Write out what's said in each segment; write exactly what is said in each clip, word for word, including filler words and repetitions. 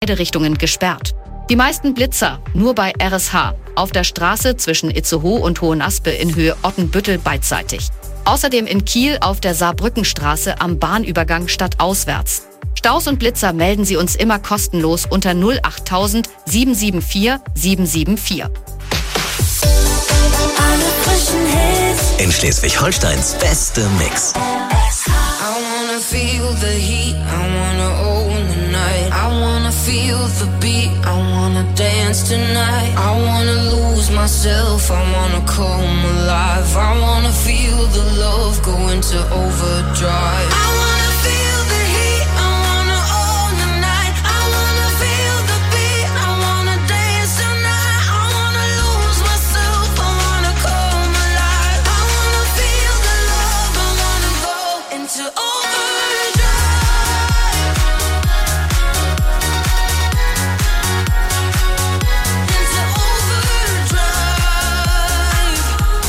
beide Richtungen gesperrt. Die meisten Blitzer nur bei R S H, auf der Straße zwischen Itzehoe und Hohenaspe in Höhe Ottenbüttel beidseitig. Außerdem in Kiel auf der Saarbrückenstraße am Bahnübergang stadtauswärts. Staus und Blitzer melden Sie uns immer kostenlos unter null achttausend sieben sieben vier sieben sieben vier. In Schleswig-Holsteins beste Mix. I wanna feel the heat, I wanna own the night. I wanna feel the beat, I wanna dance tonight. I wanna lose myself, I wanna come alive. I wanna feel the love go into overdrive. I wanna feel the heat, I wanna own the night. I wanna feel the beat, I wanna dance tonight. I wanna lose myself, I wanna come alive. I wanna feel the love, I wanna go into overdrive. Into overdrive.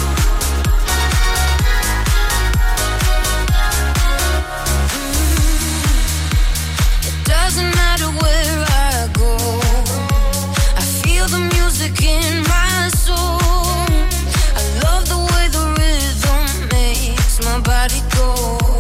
Mm. It doesn't matter where I go, I feel the music in my soul. I love the way the rhythm makes my body go.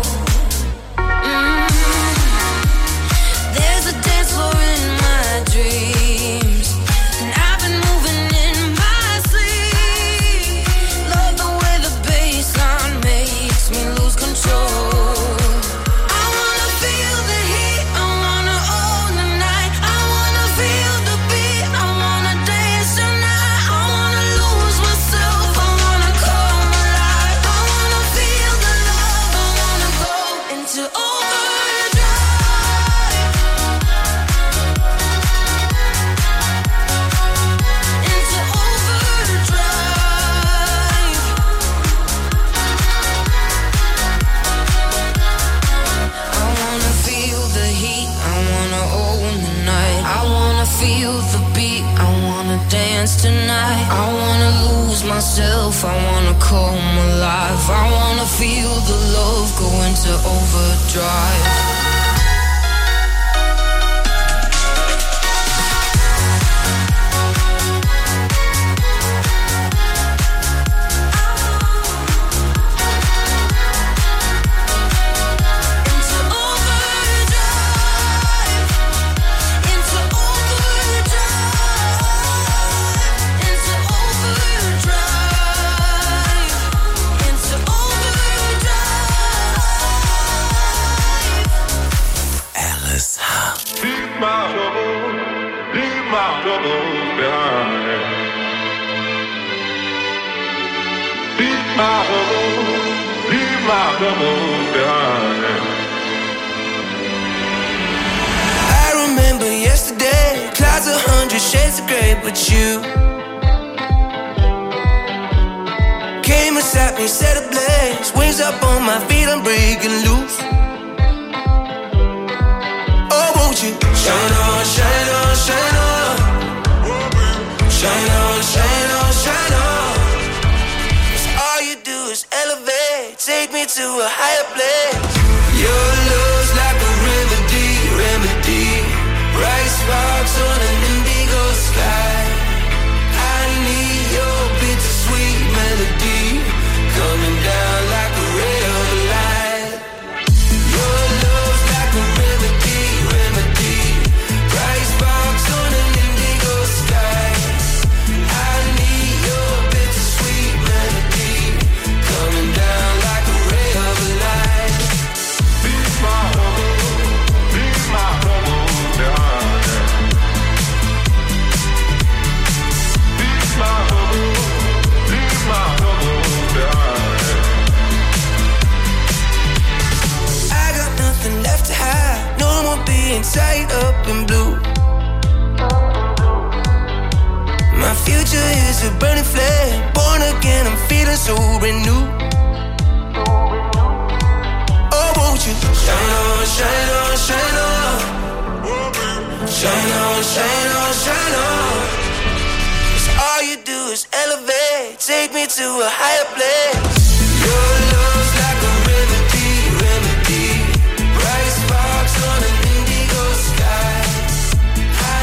Mm. There's a dance floor in my dreams, and I've been moving in my sleep. Love the way the bassline makes me lose control. I wanna feel the heat, I wanna own the night. I wanna feel the beat, I wanna dance tonight. I wanna lose myself, I wanna come alive. I wanna feel the love, I wanna go into overdrive. Into overdrive. I wanna feel the heat, I wanna own the night. I wanna feel the beat, I wanna dance tonight. I wanna lose myself, I wanna come alive. I wanna feel the love go into overdrive. Into overdrive. Into overdrive. Into overdrive. Into overdrive. R S H. Leave my trouble, leave my troubles behind. Leave my trouble, leave my troubles behind. I remember yesterday, clouds a hundred shades of grey, but you came and sat me, set ablaze. Wings up on my feet, I'm breaking loose. Oh, won't you shine on, shine on, shine on. Shine on, shine on, shine on. 'Cause all you do is elevate, take me to a higher place. Your love's like a remedy, remedy. Bright sparks on an indigo sky. I need your bittersweet melody coming down like a ray of light. Your love's like a remedy, remedy. Bright sparks on an indigo sky. I need your bittersweet melody coming down like a ray of light. Leave my trouble, leave my troubles behind. Leave my trouble, leave my troubles behind. I got nothing left to hide. No more being tied up in blue. My future is a burning flame. Born again, I'm feeling so renewed. Oh, won't you shine on, shine on, shine on. Shine on, shine on, shine on. 'Cause all you do is elevate, take me to a higher place. Your love's like a remedy, remedy. Bright sparks on an indigo sky. I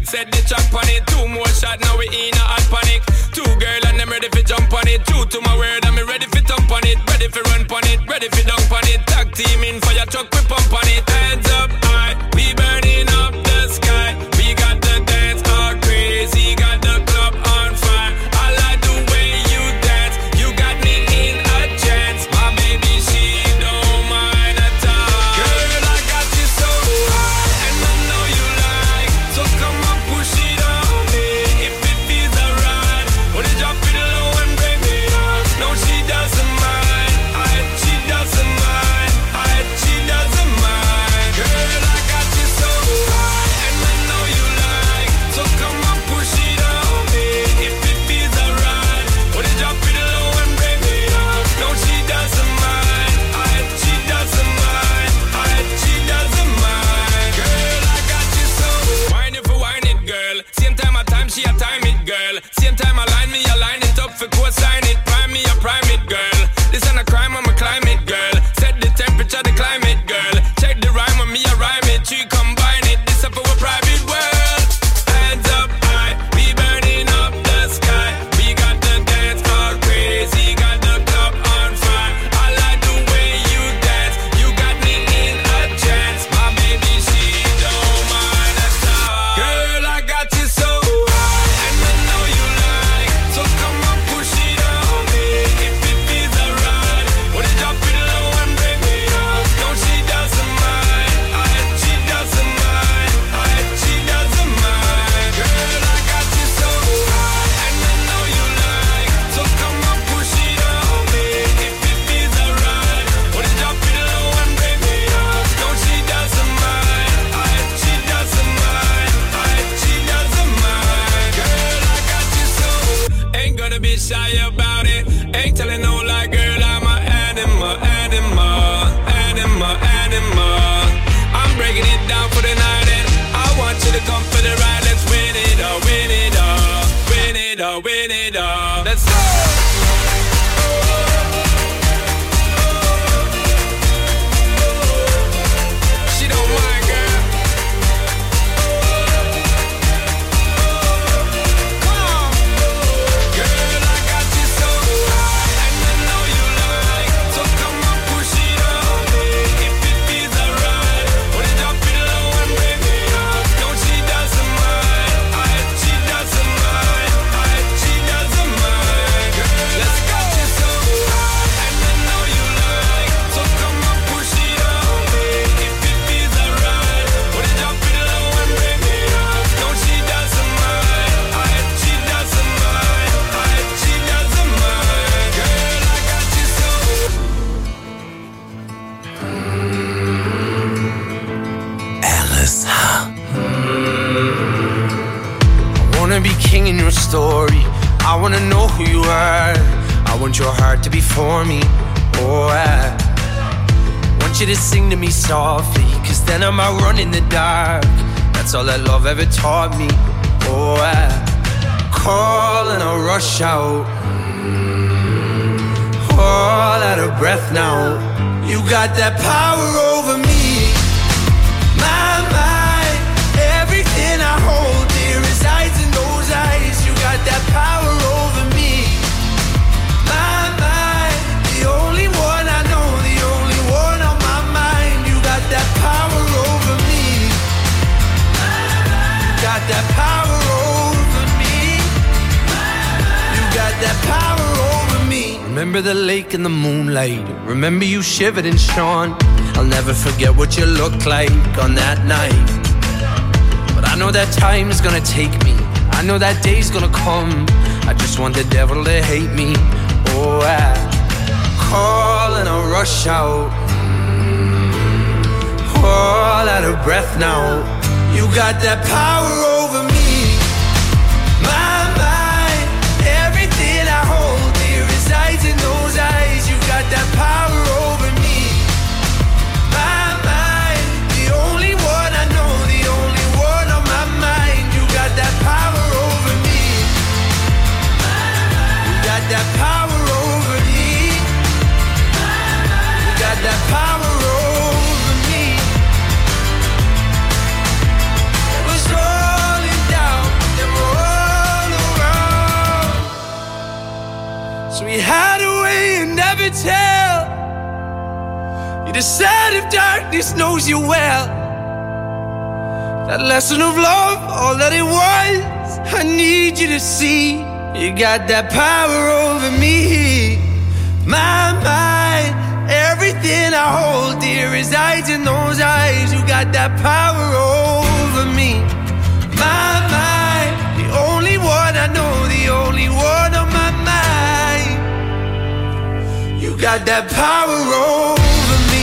set the track on it. Two more shots, now we in a hot panic. Two girl and them ready for jump on it. True to my word, I'm ready for thump on it. Ready for run on it, ready for dunk on it. Tag team in fire truck, we pump on it. Hands up high, we burning up the sky. We got the dance all crazy, got the club on fire. I like the way you dance, you got me in a trance. My baby, she don't mind at all. Girl, I got you so high, and I know you like. So come on, push it on me, if it feels alright. Wanna drop it low and bring me up. No, she doesn't mind, I, she doesn't mind, I, she doesn't mind. Girl, I got you so high, and I know you like. So come on, push it on me, if it feels alright. Wanna drop it low and bring me up. No, she doesn't mind, I, she doesn't mind, I, she doesn't mind. Girl, I got you so. Wine it for wine it, girl. Same time I time, she a time it, girl. Same time I line me, I line it up for co-sign it. Prime me, I prime it, girl. This ain't a crime, I'm a climate, girl. Set the temperature, the climate, girl. Check the rhyme on me, I rhyme it. She combine it, this up for a private world. Hands up high, we burning up the sky. We got the dance all crazy, got the club on fire. I like the way you dance, you got me in a trance. My baby, she don't mind at all. Girl, I got you so high, and I know you like. So come on, push it on me, if it feels alright. Wanna drop it low and bring me up. No, she doesn't mind, I, she doesn't mind, I, she doesn't mind. Girl, I got you so high, and I know you like. So come on, push it on me, if it feels alright. Wanna drop it low and bring me up. No, she doesn't mind, I, she doesn't mind, I, she doesn't mind. Girl, I got you so. Ain't gonna be shy about it. Ain't telling no lie, girl, I'm a animal, animal, animal, animal. I'm breaking it down for the night, and I want you to come for the ride. Let's win it all, win it all, win it all, win it all. Let's go. She don't mind, girl. Come on. Girl, I got you so high, and I know you like. So come on, push it on me, if it feels alright. Wanna drop it low and bring me up. No, she doesn't mind, I, she doesn't mind, I, she doesn't mind. Girl, let's go. You so high, and I know you like. So come on, push it on me, if it feels alright. Wanna drop it low and bring me up. No, she doesn't mind, I, she doesn't mind, I, she doesn't mind. Girl, I got you so. R S H. I wanna be king in your story. I wanna know who you are. I want your heart to be for me. Oh, I want you to sing to me softly, cause then I might run in the dark. That's all that love ever taught me. Oh, I call and I rush out, all out of breath now. You got that power over me. My mind, everything I hold dear resides in those eyes. You got that power over me. My mind, the only one I know, the only one on my mind. You got that power over me. You got that power over me. You got that power over me. Remember the lake in the moonlight. Remember you shivered and shone. I'll never forget what you looked like on that night. But I know that time is gonna take me. I know that day's gonna come. I just want the devil to hate me. Oh, I call and I rush out, all out of breath now. You got that power over me. My mind, everything I hold dear resides in those eyes. You got that power over me. My mind, the only one I know, the only one on my mind. You got that power over me. You got that power over me. You got that power over me. It was rolling down. other side of darkness knows you well. That lesson of love, all that it was, I need you to see. You got that power over me. My mind, everything I hold dear resides in those eyes. You got that power over me. My mind, the only one I know, the only one on my mind. You got that power over me.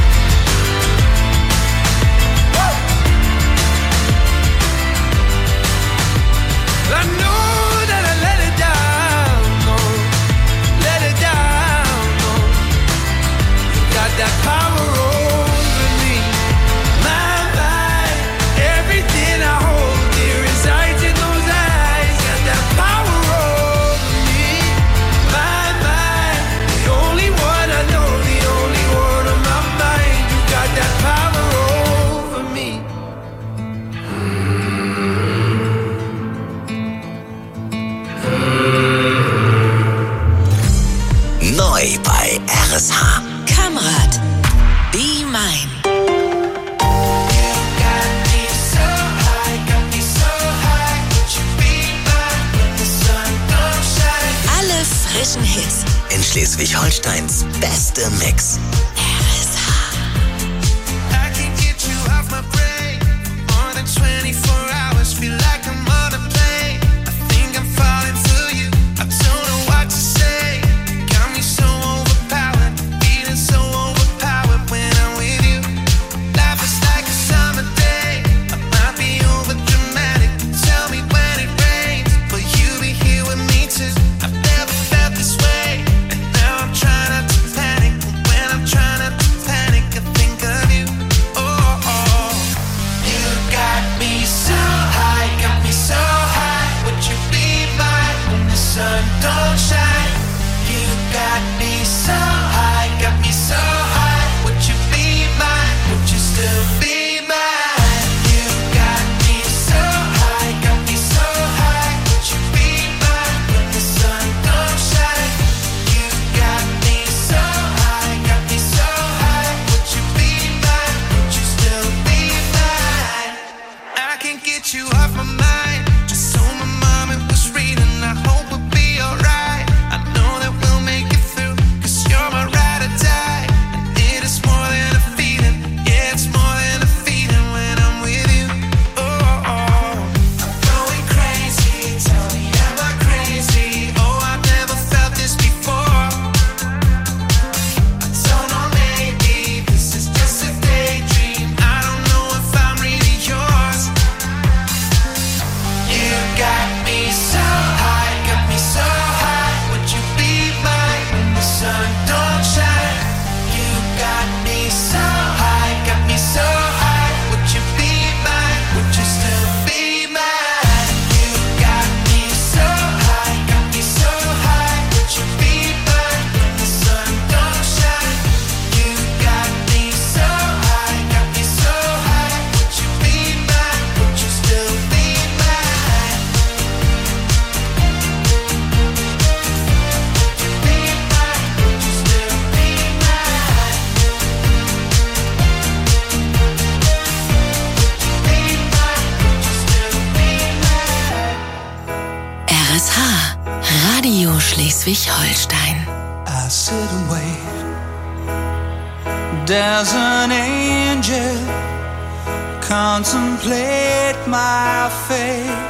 I know that I let it down, no, let it down, no. You got that power over me. My mind, everything I hold dear resides in those eyes. Got that power over me. My mind, the only one I know, the only one on my mind. You got that power over me. Neu bei R S H. Kamrat, Be Mine. Alle frischen Hits. In Schleswig-Holsteins beste Mix. R S H. I can get you off my brain more than twenty-four hours. Feel like I'm on a plane. I think I'm falling for you. I don't know what to say. Got me so overpowered, feeling so overpowered when I'm with you. Life is like a summer day. I might be over dramatic. Tell me when it rains, will you be here with me too? I've never felt this way, and now I'm trying not to panic. When I'm trying not to panic, I think of you. Oh, oh. You got me so high, got me so high. Would you be mine when the sun don't shine? You got me so high, got me so high. Would you be mine? Would you still be mine? You got me so high, got me so high. Would you be mine when the sun don't shine? You got me so high, got me so high. Would you be mine? Would you still be mine? I can't get you off my mind. Just so my mom it was reading. I hope we'll be alright. I know that we'll make it through, 'cause you're my ride or die. And it is more than a feeling. Yeah, it's more than a feeling when I'm with you. Oh, oh. I'm going crazy. Tell me, am I crazy? Oh, I've never felt this before. I don't know, maybe this is just a daydream. I don't know if I'm really yours. You got me so high, got me so high. Would you be mine when the sun don't shine? You got me so high, got me so high. Would you be mine? Would you still be mine? You got me so high, got me so high. Would you be mine when the sun don't shine? You got me so high, got me so high. Would you be mine? Would you still be mine? Be mine? Would you still be mine? Be mine? Would you still be mine? R S H. Radio Schleswig-Holstein. I sit and wait. Does an angel contemplate my fate?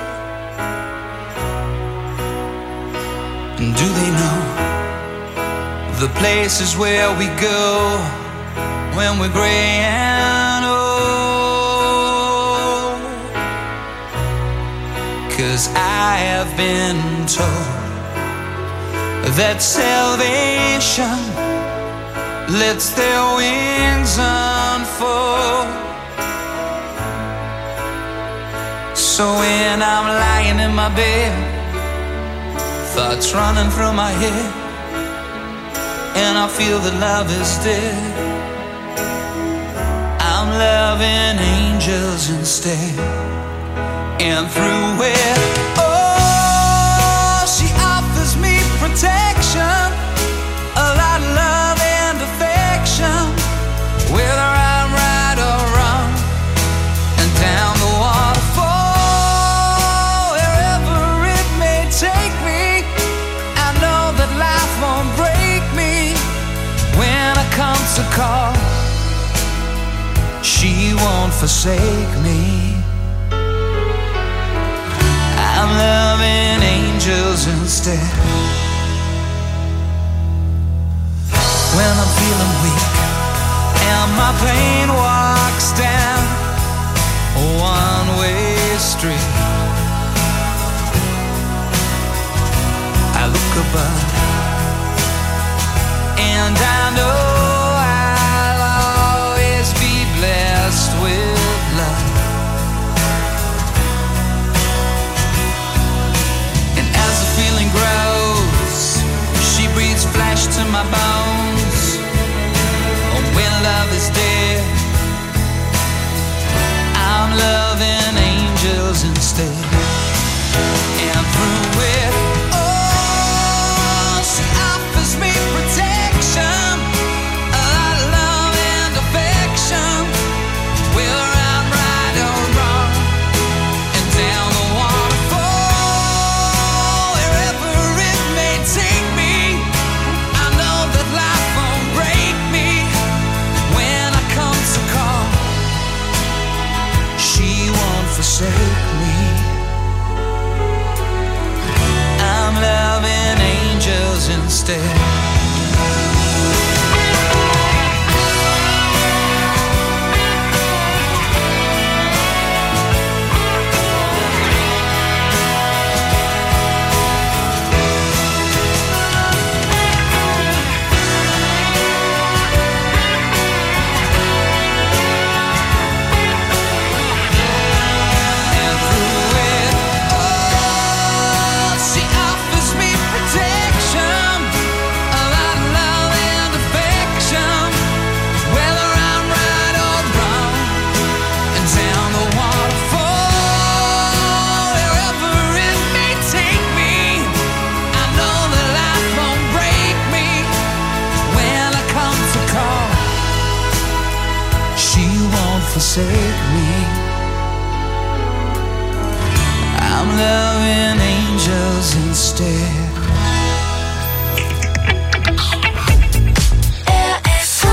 And do they know the places where we go when we're gray and old? 'Cause I have been told that salvation lets their wings unfold. So when I'm lying in my bed, thoughts running through my head, and I feel that love is dead, I'm loving angels instead. And through it, oh, she offers me protection, a lot of love and affection. forsake me. I'm loving angels instead. When I'm feeling weak and my pain walks down a one-way street, I look above and I know I'll always be blessed with love. And as the feeling grows, she breathes flesh to my bones. And when love is dead, I'm loving angels instead. And through it, oh, she offers me protection, a lot of love and affection. Whether I'm right or wrong, and down the waterfall, wherever it may take me, I know that life won't break me when I come to call. She won't forsake me. I'm loving angels instead. And through it all, she offers me protection, a lot of love and affection. Whether I'm right or wrong, and down the waterfall, wherever it may take me, I know that life won't break me when I come to call. She won't forsake me. I'm loving angels instead. R S H.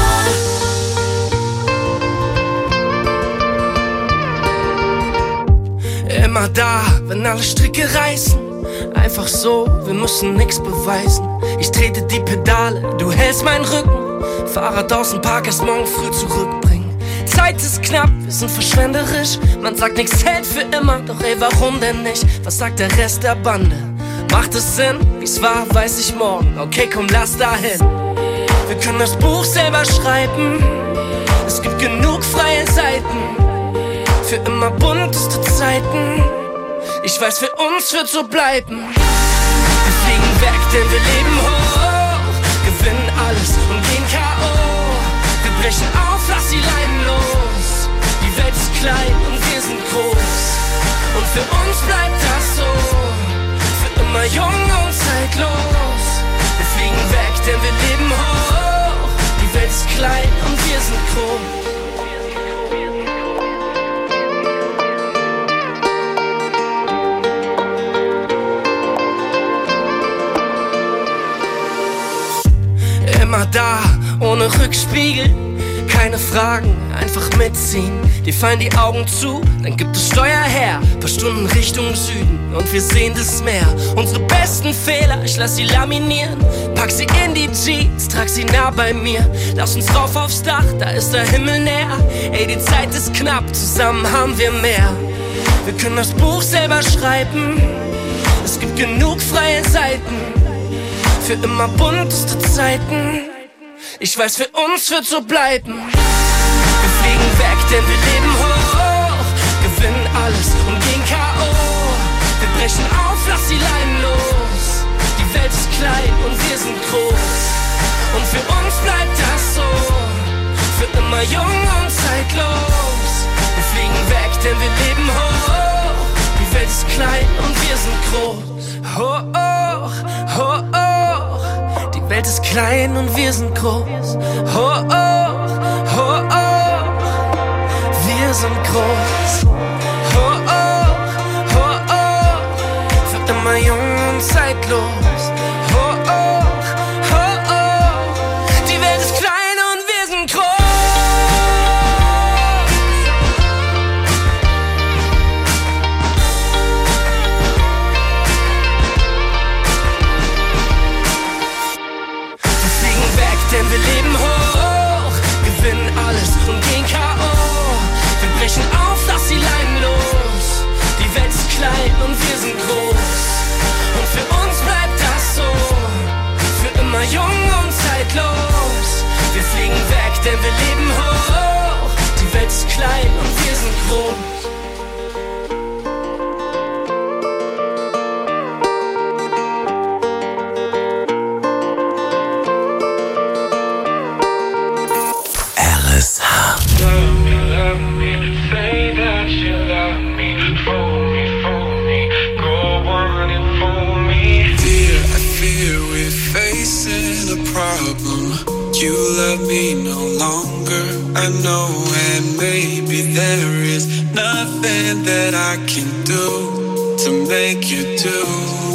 Immer da, wenn alle Stricke reißen. Einfach so, wir müssen nix beweisen. Ich trete die Pedale, du hältst meinen Rücken. Fahrrad aus dem Park, erst morgen früh zurückbringen. Zeit ist knapp, wir sind verschwenderisch. Man sagt, nichts hält für immer, doch ey, warum denn nicht? Was sagt der Rest der Bande? Macht es Sinn? Wie's war, weiß ich morgen. Okay, komm, lass dahin. Wir können das Buch selber schreiben. Es gibt genug freie Seiten. Für immer bunteste Zeiten. Ich weiß, für uns wird so bleiben. Wir fliegen weg, denn wir leben hoch. Gewinnen alles und gehen K O. Wir brechen auf, lass die Leiden los. Die Welt ist klein und wir sind groß. Und für uns bleibt das so. Für immer jung und zeitlos. Wir fliegen weg, denn wir leben hoch. Die Welt ist klein und wir sind groß. Immer da, ohne Rückspiegel, keine Fragen, einfach mitziehen. Dir fallen die Augen zu, dann gibt es Steuer her. Paar Stunden Richtung Süden und wir sehen das Meer. Unsere besten Fehler, ich lass sie laminieren. Pack sie in die Jeans, trag sie nah bei mir. Lass uns rauf aufs Dach, da ist der Himmel näher. Ey, die Zeit ist knapp, zusammen haben wir mehr. Wir können das Buch selber schreiben. Es gibt genug freie Seiten. Für immer bunteste Zeiten. Ich weiß, für uns wird so bleiben. Wir fliegen weg, denn wir leben hoch. Gewinnen alles und gehen K O. Wir brechen auf, lass die Leinen los. Die Welt ist klein und wir sind groß. Und für uns bleibt das so. Für immer jung und zeitlos. Wir fliegen weg, denn wir leben hoch. Die Welt ist klein und wir sind groß. Hoch, hoch, hoch. Die Welt ist klein und wir sind groß. Hoch, hoch, hoch. Wir sind groß. Hoch, hoch, hoch. Für immer jung und zeitlos. Hoch, hoch, hoch. Die Welt ist klein und wir sind groß. here, we're facing a problem. You love me no longer, I know, and maybe there is nothing that I can do to make you do.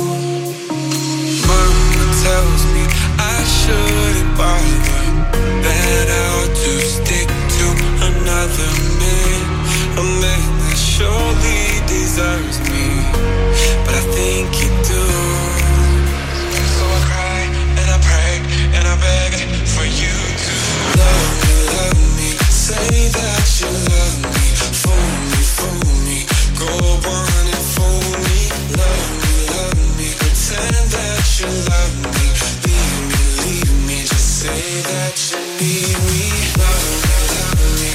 Mama tells me I shouldn't bother, that I ought to stick to another man, a man that surely deserves me, but I think you do. So I cry and I pray and I beg for you to love me, love me, say that you love me, fool me, fool me, go on and fool me, love me, love me, pretend that you love me, leave me, leave me, just say that you need me, love me, love me,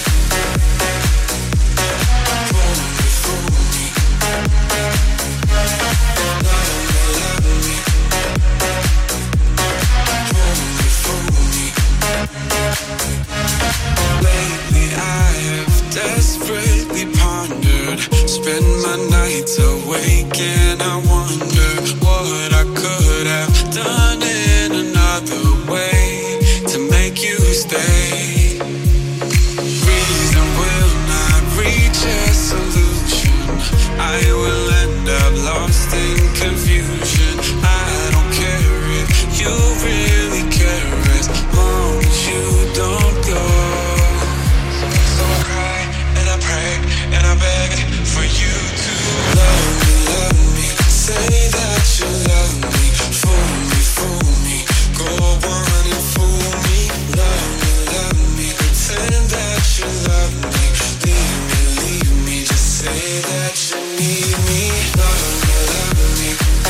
fool me, fool me, love me, love me, fool me, fool me. Lately I have desperately pondered, spend my nights awake and I wonder what I could have done in another way to make you stay. Reason will not reach a solution, I will end up lost in confusion. I don't care if you really care as long as you don't go. So I cry and I pray and I beg for you to love me, love me, say that you love me, fool me, fool me, go on and fool me, love me, love me, pretend that you love me, leave me, leave me, just say that you need me, love me, love me,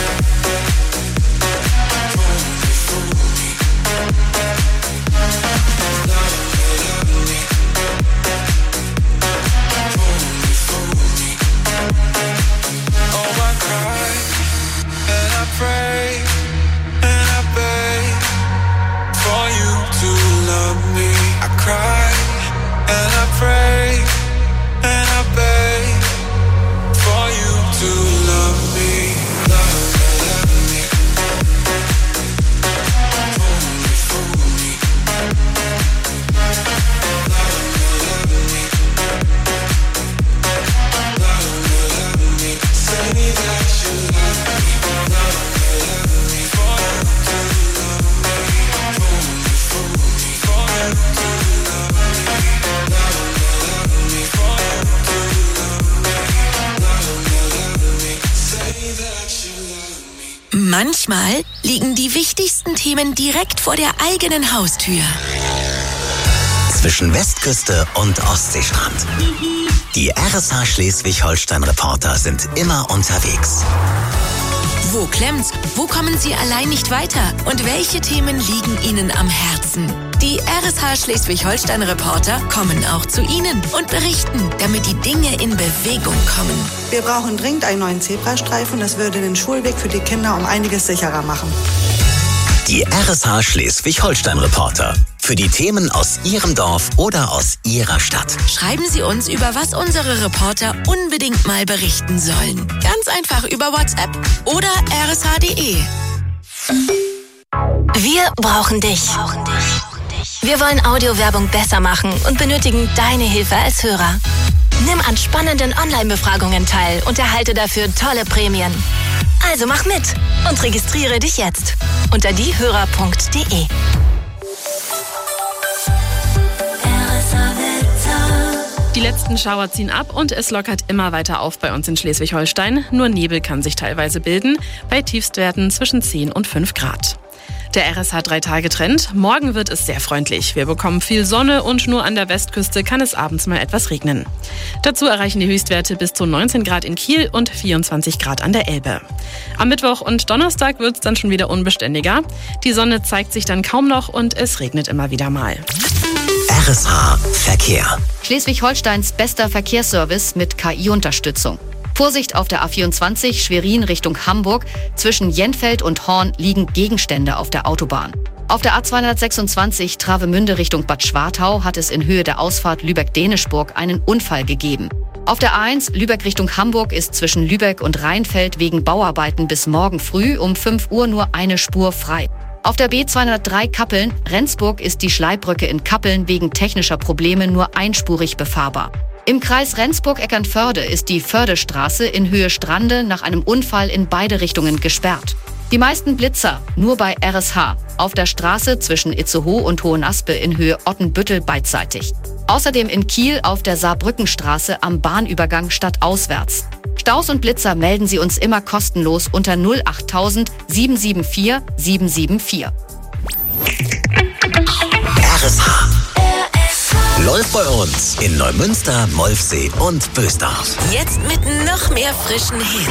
fool me, fool me, love me, love me, fool me, fool me. Oh, I cry and I pray and I beg for you to love me. I cry and I pray and I beg for you to love me. Love me, love me, fool me, fool me, love me, love me, love me, love me, say that you love me, love me, love me, for you to love me, fool me, fool me, for you to love me, love me, love me, for you to love me, love me, love me, say that you love me. Manchmal liegen die wichtigsten Themen direkt vor der eigenen Haustür. Zwischen Westküste und Ostseestrand. Die R S H Schleswig-Holstein-Reporter sind immer unterwegs. Wo klemmt's? Wo kommen Sie allein nicht weiter? Und welche Themen liegen Ihnen am Herzen? Die R S H Schleswig-Holstein-Reporter kommen auch zu Ihnen und berichten, damit die Dinge in Bewegung kommen. Wir brauchen dringend einen neuen Zebrastreifen. Das würde den Schulweg für die Kinder um einiges sicherer machen. Die R S H Schleswig-Holstein-Reporter. Für die Themen aus Ihrem Dorf oder aus Ihrer Stadt. Schreiben Sie uns, über was unsere Reporter unbedingt mal berichten sollen. Ganz einfach über WhatsApp oder r s h punkt d e. Wir brauchen dich. Wir wollen Audiowerbung besser machen und benötigen deine Hilfe als Hörer. Nimm an spannenden Online-Befragungen teil und erhalte dafür tolle Prämien. Also mach mit und registriere dich jetzt unter diehörer punkt d e. Die letzten Schauer ziehen ab und es lockert immer weiter auf bei uns in Schleswig-Holstein. Nur Nebel kann sich teilweise bilden, bei Tiefstwerten zwischen zehn und fünf Grad. Der R S H-drei-Tage-Trend. Morgen wird es sehr freundlich. Wir bekommen viel Sonne und nur an der Westküste kann es abends mal etwas regnen. Dazu erreichen die Höchstwerte bis zu neunzehn Grad in Kiel und vierundzwanzig Grad an der Elbe. Am Mittwoch und Donnerstag wird es dann schon wieder unbeständiger. Die Sonne zeigt sich dann kaum noch und es regnet immer wieder mal. R S H Verkehr. Schleswig-Holsteins bester Verkehrsservice mit K I-Unterstützung. Vorsicht auf der A vierundzwanzig Schwerin Richtung Hamburg. Zwischen Jenfeld und Horn liegen Gegenstände auf der Autobahn. Auf der A zweihundertsechsundzwanzig Travemünde Richtung Bad Schwartau hat es in Höhe der Ausfahrt Lübeck-Denischburg einen Unfall gegeben. Auf der eins Lübeck Richtung Hamburg ist zwischen Lübeck und Rheinfeld wegen Bauarbeiten bis morgen früh um fünf Uhr nur eine Spur frei. Auf der B zweihundertdrei Kappeln, Rendsburg ist die Schleibbrücke in Kappeln wegen technischer Probleme nur einspurig befahrbar. Im Kreis Rendsburg-Eckernförde ist die Fördestraße in Höhe Strande nach einem Unfall in beide Richtungen gesperrt. Die meisten Blitzer nur bei R S H, auf der Straße zwischen Itzehoe und Hohenaspe in Höhe Ottenbüttel beidseitig. Außerdem in Kiel auf der Saarbrückenstraße am Bahnübergang stadtauswärts. Staus und Blitzer melden Sie uns immer kostenlos unter null acht tausend sieben sieben vier sieben sieben vier. R S H läuft bei uns in Neumünster, Molfsee und Bösdorf. Jetzt mit noch mehr frischen Hits.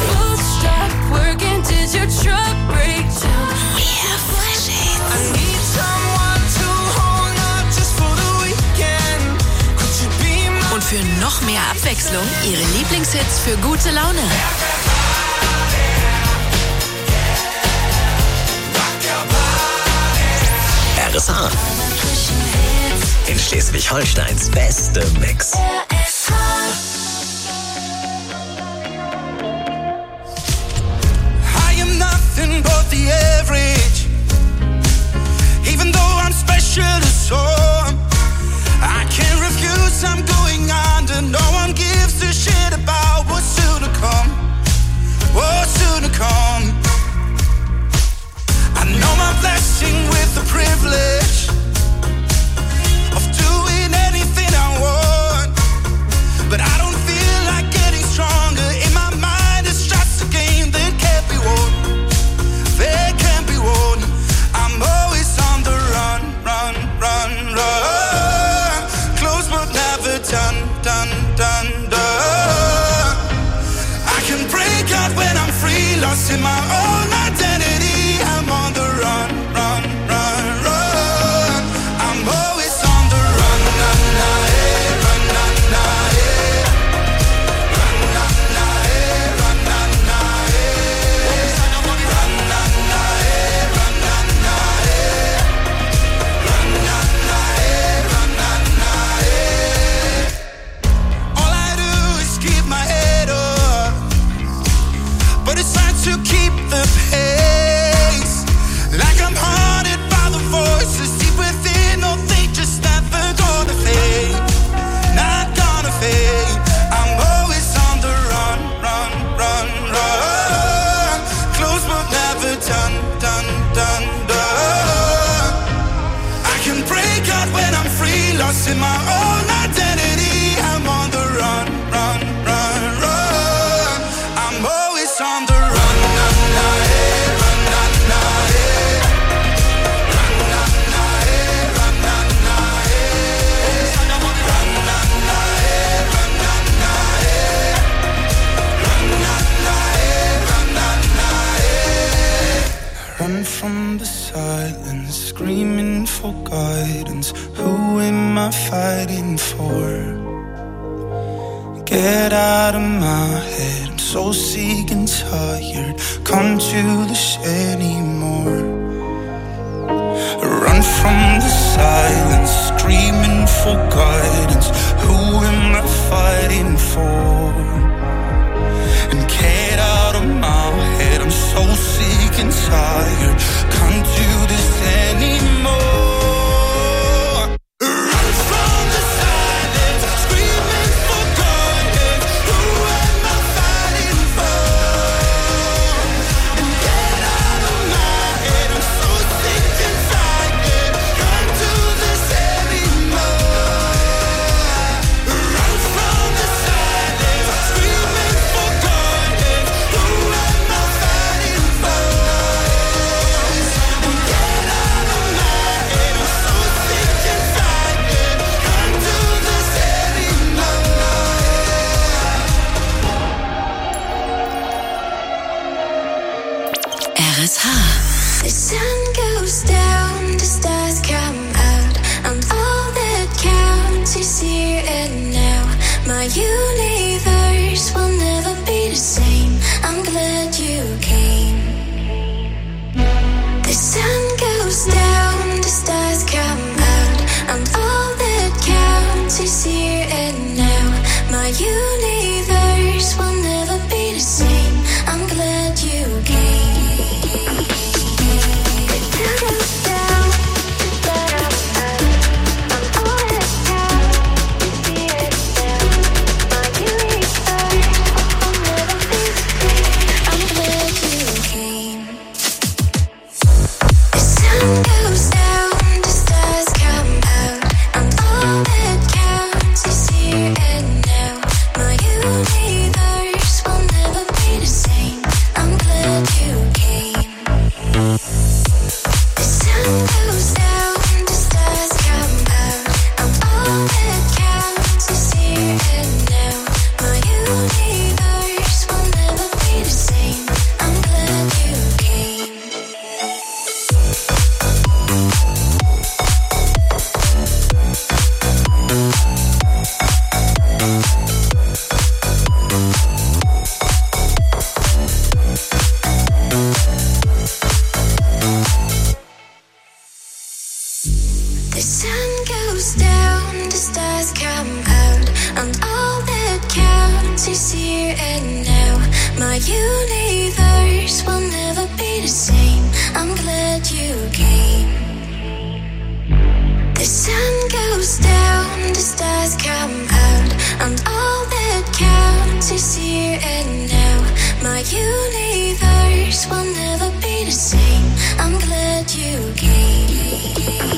Mehr frische Hits. Und für noch mehr Abwechslung Ihre Lieblingshits für gute Laune. R S H. In Schleswig-Holsteins beste Mix. I am nothing but the average. Even though I'm special to some, I can't refuse, I'm going under. No one gives a shit about what's soon to come. What's soon to come. I know my blessing with the privilege of doing anything I want, but I don't feel like getting stronger. In my mind it's just a game that can't be won. That can't be won. I'm always on the run, run, run, run. Close but never done, done, done, done. I can break out when I'm free, lost in my own identity. I'm on the run, run, run, run. I'm always on the run, na, na, eh, run, na, na, eh. Run, na, na, eh, run, na, na, eh. Run, na, na, eh, run, na, na, eh. Run, na, na, eh, run, na, na, eh. All I do is keep my head up, but it's hard to keep the pace. Like I'm haunted by the voices deep within. No, they just never gonna fade. Not gonna fade. I'm always on the run, run, run, run. Close but never done, done, done, done. I can break out when I'm free, lost in my own identity. I'm on the run, run, run, run. I'm always on the run, na, na, eh, run, na, na, eh. Run, na, na, eh, run, na, na, eh. Run, na, na, eh, run, na, na, eh. Run, na, na, eh, run, na, na, eh. Run from the silence, screaming for guidance. Who am I fighting for? Get out of my head, I'm so sick and tired. Come to this anymore. Run from the silence, screaming for guidance. Who am I fighting for? And get out of my head, I'm so sick and tired. Can't do this anymore. Run from the silence, screaming for guidance. Who am I fighting for? And get out of my head, I'm so sick and tired. Can't do this anymore. Run from the silence, screaming for guidance. Who am I fighting for? And get out of my head, I'm so sick and tired. Can't do this anymore. R S H. The sun goes down, the stars come out, and all that counts is here and now. My universe will never be the same. I'm glad you came. The sun goes down, the stars come out, and all that counts is here and now. My universe My universe will never be the same. I'm glad you came. The sun goes down, the stars come out, and all that counts is here and now. My universe will never be the same. I'm glad you came.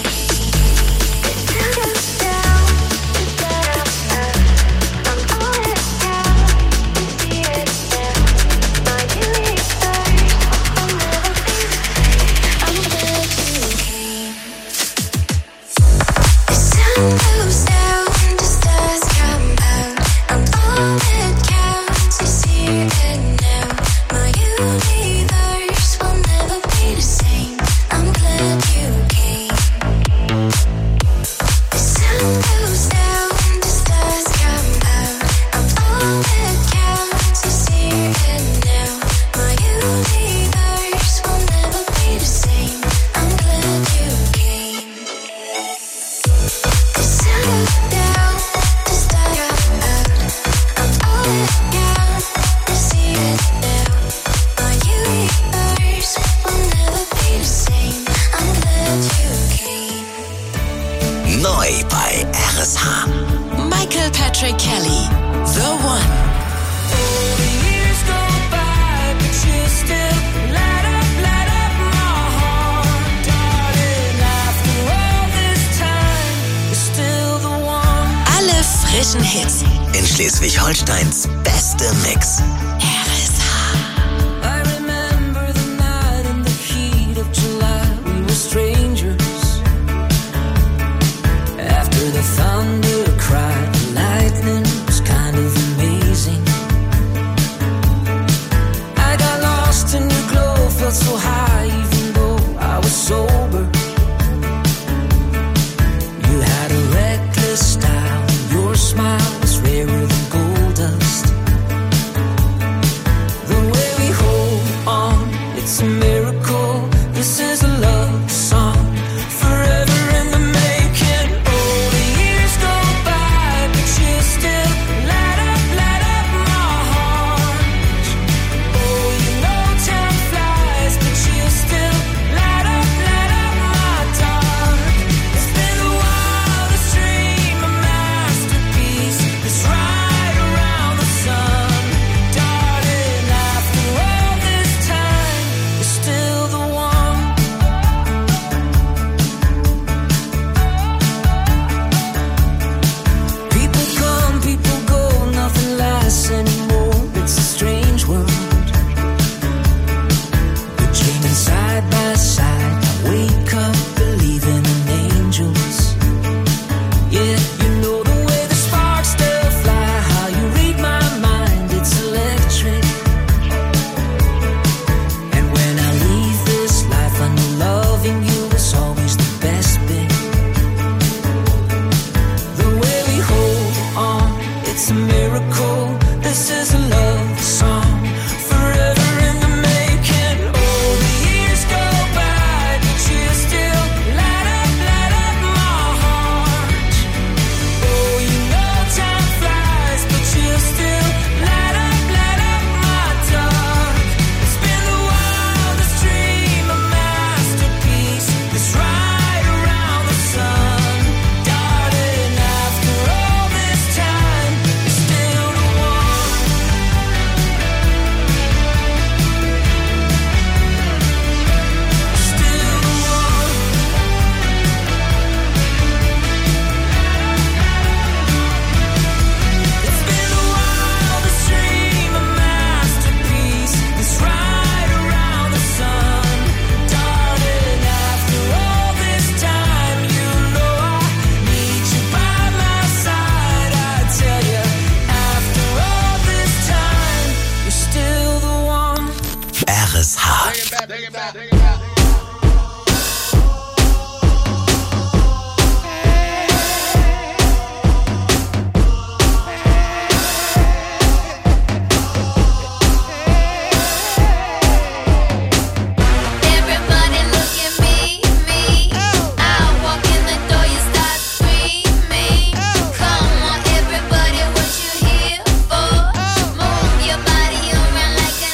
Neu bei R S H. Michael Patrick Kelly, The One. Alle frischen Hits in Schleswig-Holsteins beste Mix. R S H. I remember the night in the heat of July. We were strangers. After the thunder cried, the lightning was kind of amazing. I got lost in your glow, felt so high even though I was sober. You had a reckless style, your smile was rarer than gold dust. The way we hold on, it's a miracle. This is a love song, forever in the making. Oh, the years go by, but you still light up, light up my heart. Oh, you know time flies, but you still light up, light up my dark. It's been a wildest dream, a masterpiece that's right around the sun. Darling, after all this time, you're still the one. People come, people go, nothing lasts anymore. It's a strange world. We're dreaming side by side. I wake up believing in angels. Yeah, you know the way the sparks still fly, how you read my mind, it's electric. And when I leave this life, I know loving you is always the best bit. The way we hold on, it's a miracle. This is a love song, forever in the making. Oh, the years go by, but you still light up, light up my heart. Oh, you know time flies, but you still light up, light up my dark. It's been the wildest dream, a masterpiece that's right around the sun. Darling, after all this time, you're still the one. Still the one. It's been the wildest dream, a masterpiece that's right around the sun. Darling, after all this time, you know I need you by my side. I tell you, after all this time, you're still the one. R S H. Everybody look at me, me. I walk in the door, you start screaming. Come on, everybody, what you here for? Move your body around like a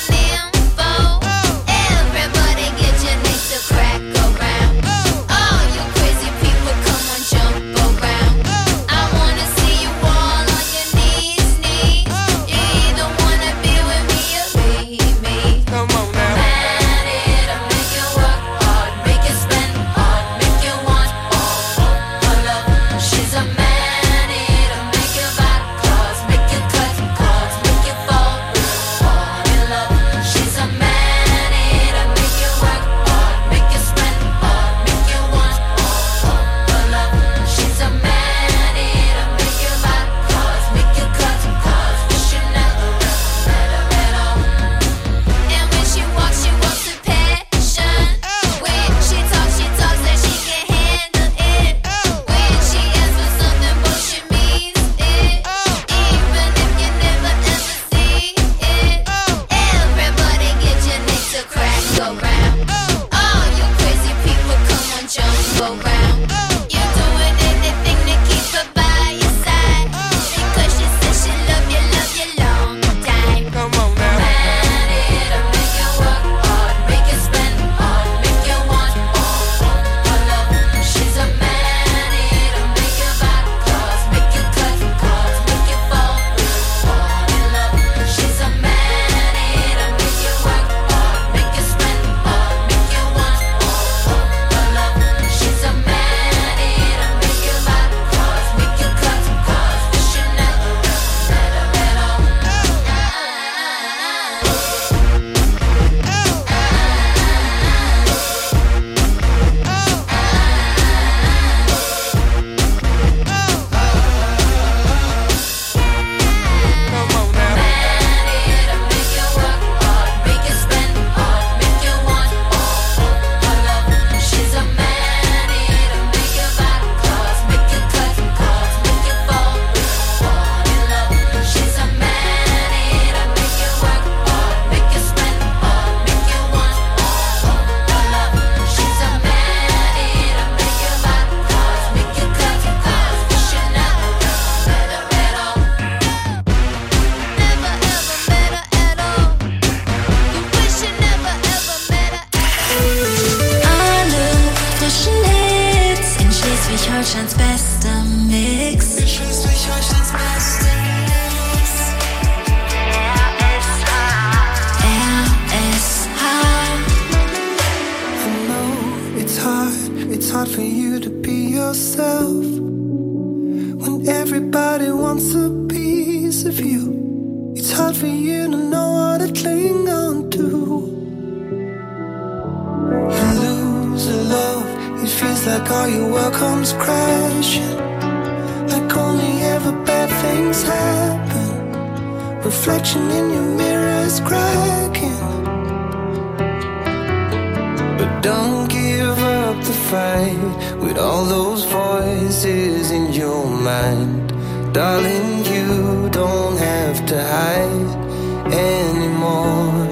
for you to be yourself when everybody wants a piece of you. It's hard for you to know what to cling on to. You lose a love, it feels like all your world comes crashing, like only ever bad things happen. Reflection in your mirror is cracking. But don't give up the fight with all those voices in your mind. Darling, you don't have to hide anymore.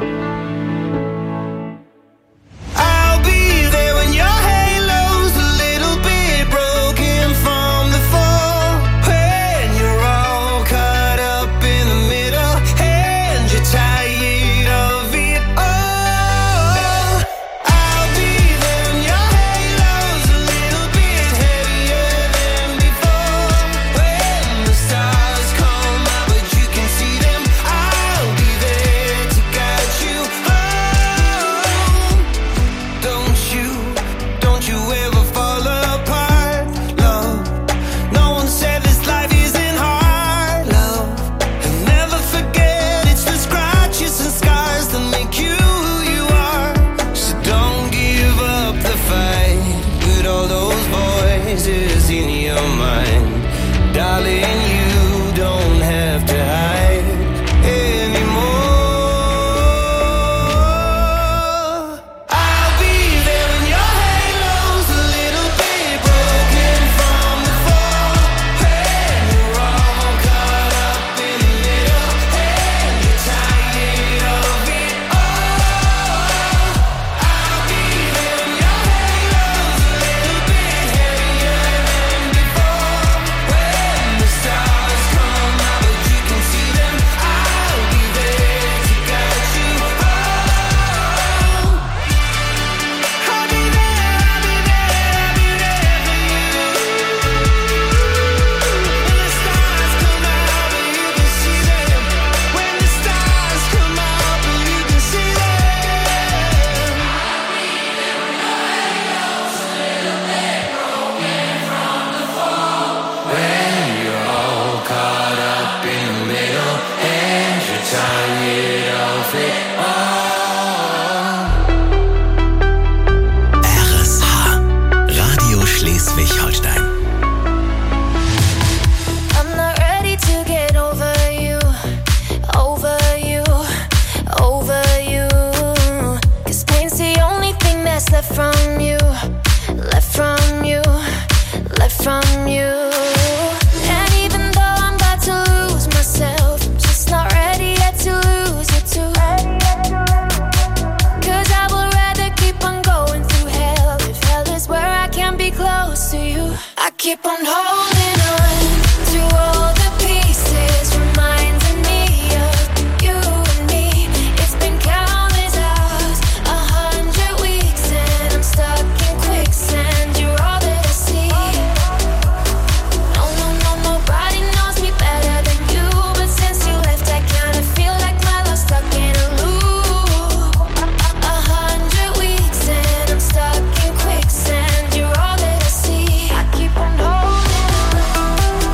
I'll be there when your halo's a little bit broken from the fall, when you're all caught up in the middle and you're tired of it all. I'll be there when your halo's a little bit heavier than before, when the stars come out but you can see them. I'll be there to guide you home. Don't you, don't you ever fall apart, love. No one said this life isn't hard, love. And never forget it's the scratches and scars that make you who you are. So don't give up the fight with all those voices in your mind. Darling, you don't have to hide anymore. I'll be there when your halo's a little bit broken from the fall, when you're all caught up in the middle and you're tired of it all. I'll be there when your halo's a little bit heavier than before, when the stars come out but you can see them. I'll be there to guide you home. I'll be there, I'll be there, I'll be there for you. When the stars come out but you can see them. When the stars come out but you can see them. When you're all caught up in the middle and you're tired of it all. R S H, Radio Schleswig-Holstein. I'm not ready to get over you, over you, over you. 'Cause pain's the only thing that's left from you, left from you, left from you. And even though I'm about to lose myself, I'm just not ready yet to lose you too. 'Cause I would rather keep on going through hell, if hell is where I can be close to you. I keep on holding on to all the pieces, reminding me of you and me. It's been countless hours, a hundred weeks, and I'm stuck in quicksand. You're all that I see. No, no, no, nobody knows me better than you. But since you left, I kinda feel like my love's stuck in a loop. A hundred weeks, and I'm stuck in quicksand. You're all that I see. I keep on holding on.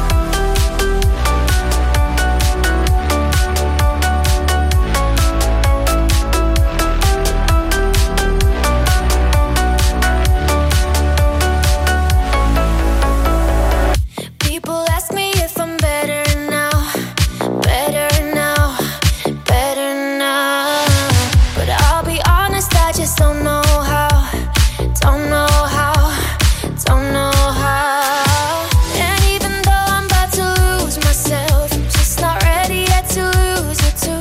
People ask me if I'm better now, better now, better now. But I'll be honest, I just don't know how, don't know how, don't know how. And even though I'm about to lose myself, I'm just not ready yet to lose you too.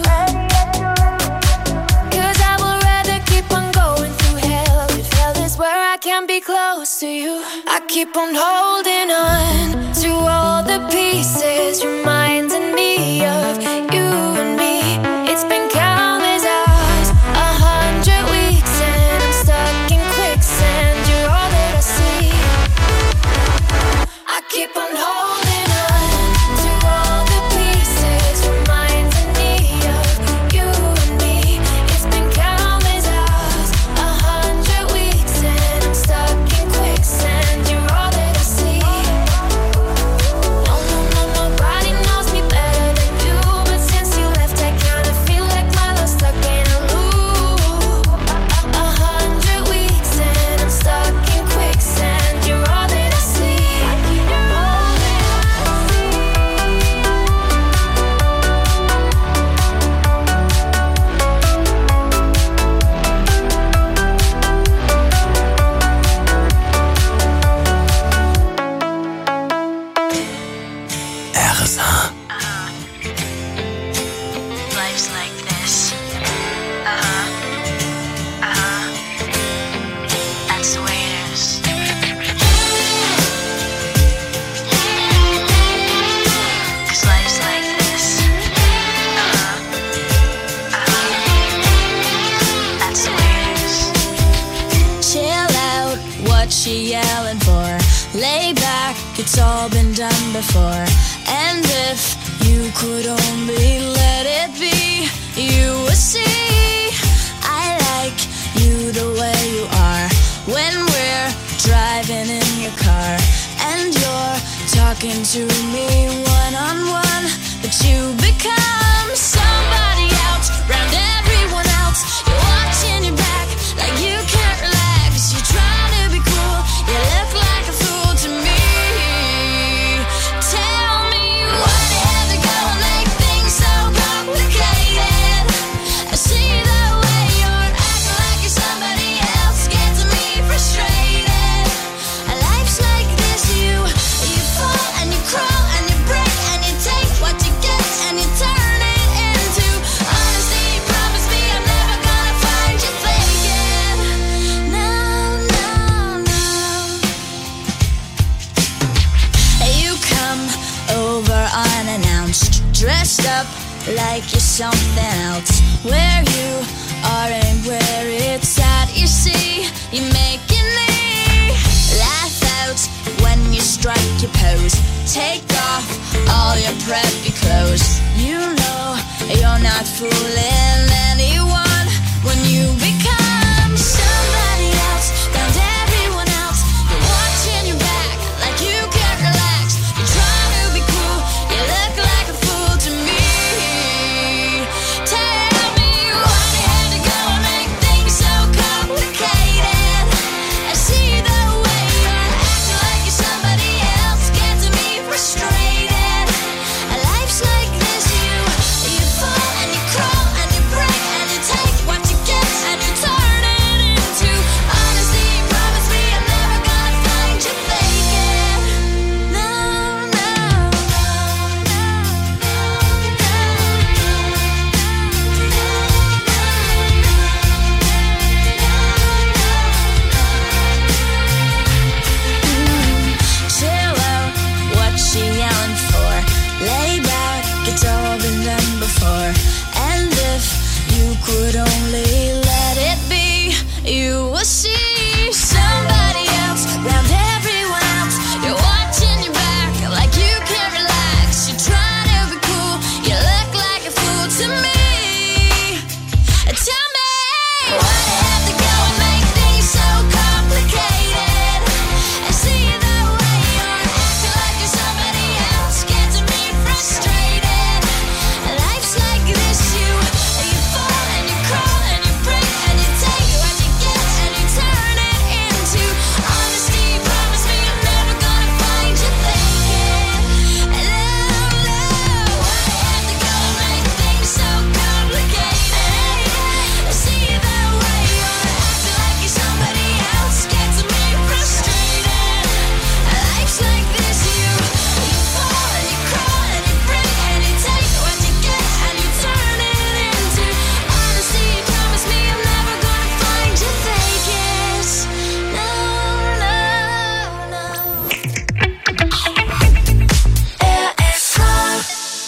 'Cause I would rather keep on going through hell, if hell is where I can be close to you. I keep on holding on to all the pieces, reminding me of you and me. It's been countless hours, a hundred weeks, and I'm stuck in quicksand. You're all that I see. I keep on holding on to all the pieces, reminding me of you and me. It's been countless hours, a hundred weeks, and I'm stuck in quicksand. she yelling for? Lay back, it's all been done before. And if you could only let it be, you would see I like you the way you are. When we're driving in your car and you're talking to me one-on-one, but you become somebody else round everyone else. You're watching your back like you can't relax. You're trying to be cool, you look like a fool to me. Tell me why you have to go and make things so complicated. I see the way you're acting like you're somebody else, gets me frustrated. Life's like this, you you fall and you crawl and you break and you take what you get and you turn it into honesty. Promise me I'm never gonna find you faking. No, no, no. You come over unannounced, dressed up like you're something else. Where you are and where it's at, you see, you're making me laugh out when you strike your pose. Take off all your preppy clothes. You know you're not fooling anyone when you become somebody else round everyone else. You're watching your back like you can't relax. You're trying to be cool, you look like a fool to me. Tell me why you had to go and make things so complicated. I see the way you're acting like you're somebody else, gets me frustrated. Life's like this, you you fall and you crawl and you break and you take what you get and you turn it into honesty. Promise me I'm never gonna find you faking. No, no, chill out, what she yelling for? Lay back, it's all been done before. And if you could only let it be, you will see somebody else round everyone else. You're watching your back like you can't relax. You're trying to be cool, you look like a fool to me. Tell me why you have to go and make things so complicated. I see the way you're acting like you're somebody else, gets me frustrated. Life's like this, you you fall and you crawl and you break and you take what you get and you turn it into honesty. Promise me I'm never gonna find you faking. No, no, why you have to go and make things so complicated? I see the way you're acting like you're somebody else, gets me frustrated. Life's like this, you you fall and you crawl and you break and you take what you get and you turn it into honesty. Promise me I'm never gonna find you faking. No, no, no. R S H.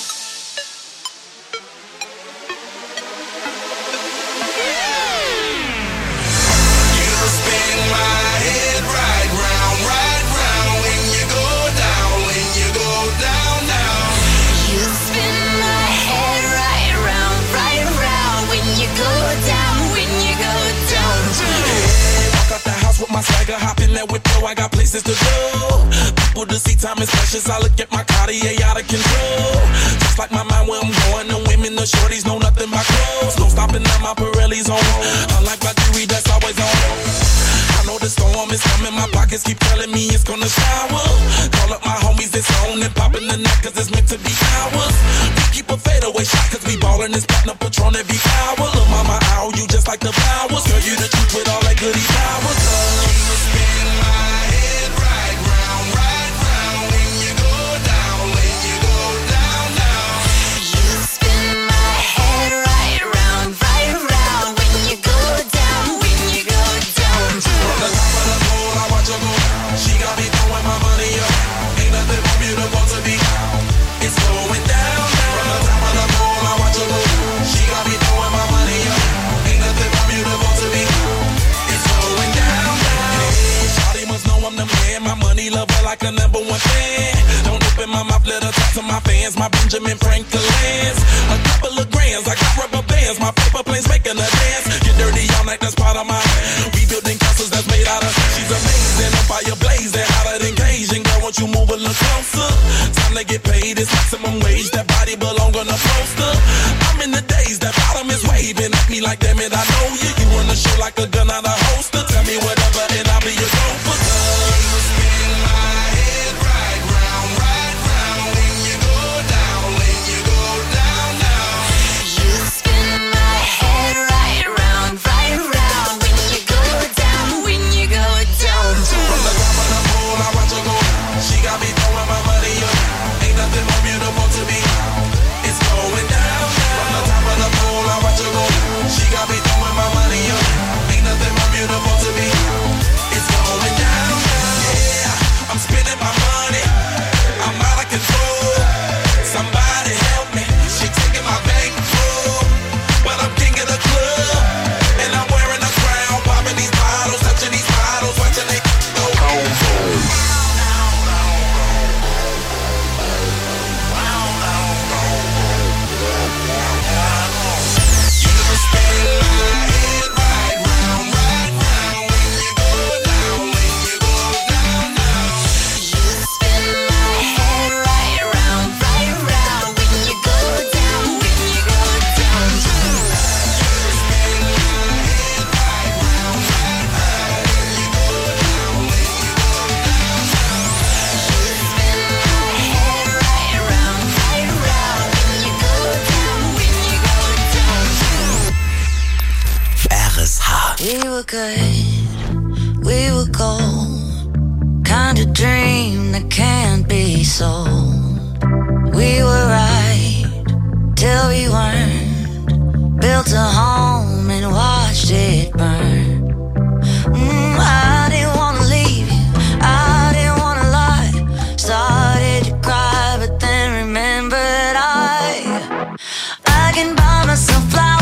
You spin my head right round, right round when you go down, when you go down, down. You spin my head right round, right round when you go down, when you go down. Hey, walk out the house with my swagger, hop in that whip, yo, I got places to go. People to see, time is precious. I look at my Cartier out of control. Just like my mind where I'm going, the women, the shorties know nothing but clothes. No stopping at my Pirelli's on. Unlike my jewelry, that's always on. I know the storm is coming, my pockets keep telling me it's gonna shower. Call up my homies, it's on and popping the neck, cause it's meant to be ours. We keep a fadeaway shot, cause we ballin' this platinum Patron every hour. Lil' mama, ow, you just like the flowers. Girl, you the truth with all that goody powers. You spin my head right round, right round when you go down, when you go down, down. You spin my head right round, right round when you go down, when you go down. From the top of the pole, I watch her go. She got me throwing my money up. Ain't nothing more beautiful to be. It's going down, down. From the top of the pole, I watch her go. She got me throwing my money up. Ain't nothing more beautiful to be. It's going down, down. Hey, shawty must know baby, love her like a number one fan. Don't open my mouth, let her talk to my fans. My Benjamin Franklin's. A couple of grands, I got rubber bands. My paper planes making her dance. Get dirty all night, that's part of my. We building castles that's made out of. She's amazing, on fire blazing, hotter than Cajun. Girl, won't you move a little closer? Time to get paid, it's maximum wage. That body belong on a poster. I'm in the days, that bottom is waving at me like, damn it, I know you. You run the show like a gun out of holster. Tell me whatever and I'll be your gopher. You spin my head right round, right round. When you go down, when you go down, down. You spin my head right round, right round. When you go down, when you go down. From the top of the pool, I watch her go. She got me throwing my money up. Ain't nothing more beautiful to me. It's going down. From the top of the pool, I watch her go. She got me throwing my money up. Ain't nothing more beautiful to me. It's going down. Yeah, I'm spending my money. I'm out of control. Somebody help me. She taking my bankroll. But I'm king of the club. And I'm wearing a crown. Popping these bottles, touching these bottles, watching they go home. We were good, we were gold. Kind of dream that can't be sold. We were right till we weren't. Built a home and watched it burn. Mm, I didn't wanna leave you, I didn't wanna lie. Started to cry, but then remembered I I can buy myself flowers.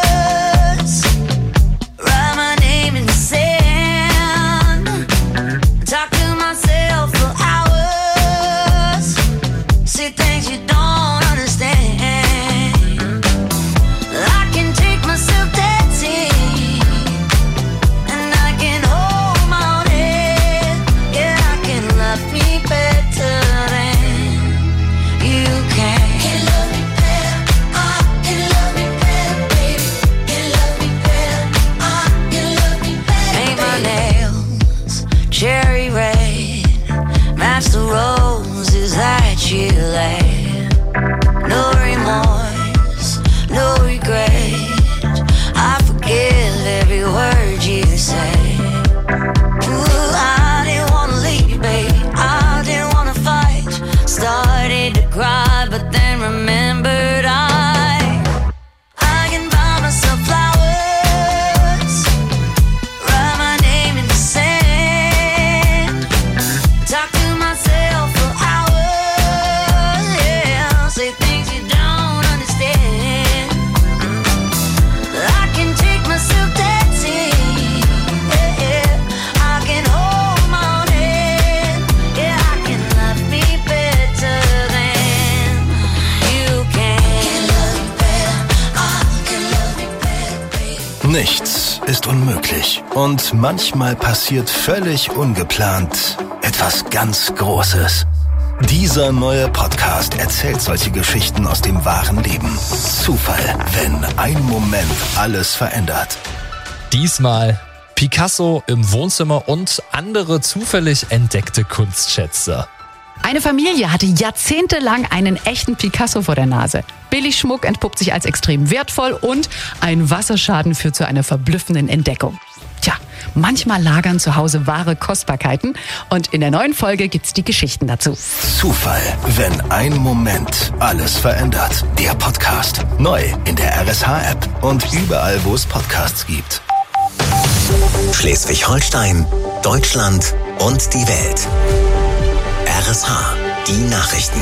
No remorse, no regret. I forgive every word you say. Ooh, I didn't wanna leave, babe. I didn't wanna fight. Started to cry, but then remembered I I can buy myself flowers. Write my name in the sand. Talk to myself for hours. Say things you don't understand. I can take myself dancing. Yeah, yeah. I can hold my own hand. Yeah, I can love me better than you can. Can love me better. I can love me better, baby. Nichts ist unmöglich. Und manchmal passiert völlig ungeplant etwas ganz Großes. Dieser neue Podcast erzählt solche Geschichten aus dem wahren Leben. Zufall, wenn ein Moment alles verändert. Diesmal Picasso im Wohnzimmer und andere zufällig entdeckte Kunstschätze. Eine Familie hatte jahrzehntelang einen echten Picasso vor der Nase. Billigschmuck entpuppt sich als extrem wertvoll und ein Wasserschaden führt zu einer verblüffenden Entdeckung. Tja, manchmal lagern zu Hause wahre Kostbarkeiten und in der neuen Folge gibt's die Geschichten dazu. Zufall, wenn ein Moment alles verändert. Der Podcast. Neu in der R S H-App und überall, wo es Podcasts gibt. Schleswig-Holstein, Deutschland und die Welt. R S H, die Nachrichten.